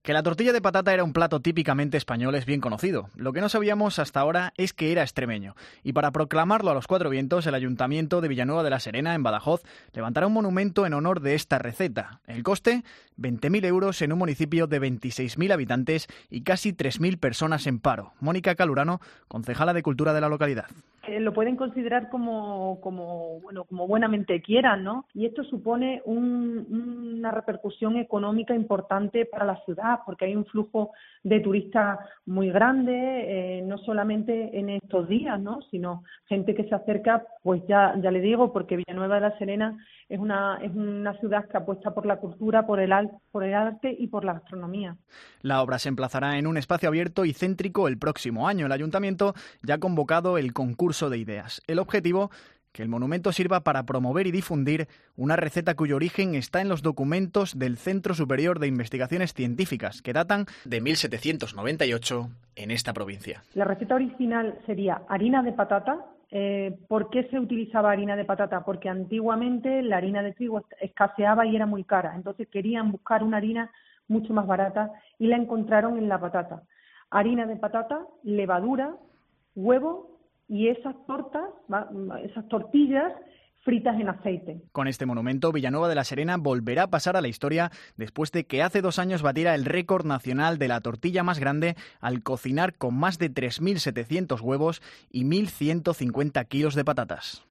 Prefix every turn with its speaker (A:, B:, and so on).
A: Que la tortilla de patata era un plato típicamente español es bien conocido. Lo que no sabíamos hasta ahora es que era extremeño. Y para proclamarlo a los cuatro vientos, el Ayuntamiento de Villanueva de la Serena, en Badajoz, levantará un monumento en honor de esta receta. El coste, 20.000 euros en un municipio de 26.000 habitantes y casi 3.000 personas en paro. Mónica Calurano, concejala de Cultura de la localidad.
B: Lo pueden considerar como buenamente quieran, ¿no? Y esto supone una repercusión económica importante para la ciudad, porque hay un flujo de turistas muy grande, no solamente en estos días, ¿no? Sino gente que se acerca, pues ya le digo, porque Villanueva de la Serena es una ciudad que apuesta por la cultura, por el arte y por la gastronomía.
A: La obra se emplazará en un espacio abierto y céntrico el próximo año. El Ayuntamiento ya ha convocado el concurso de ideas. El objetivo, que el monumento sirva para promover y difundir una receta cuyo origen está en los documentos del Centro Superior de Investigaciones Científicas, que datan de 1798 en esta provincia.
B: La receta original sería harina de patata. ¿Por qué se utilizaba harina de patata? Porque antiguamente la harina de trigo escaseaba y era muy cara. Entonces querían buscar una harina mucho más barata y la encontraron en la patata. Harina de patata, levadura, huevo y esas tortillas fritas en aceite.
A: Con este monumento, Villanueva de la Serena volverá a pasar a la historia después de que hace 2 años batiera el récord nacional de la tortilla más grande al cocinar con más de 3.700 huevos y 1.150 kilos de patatas.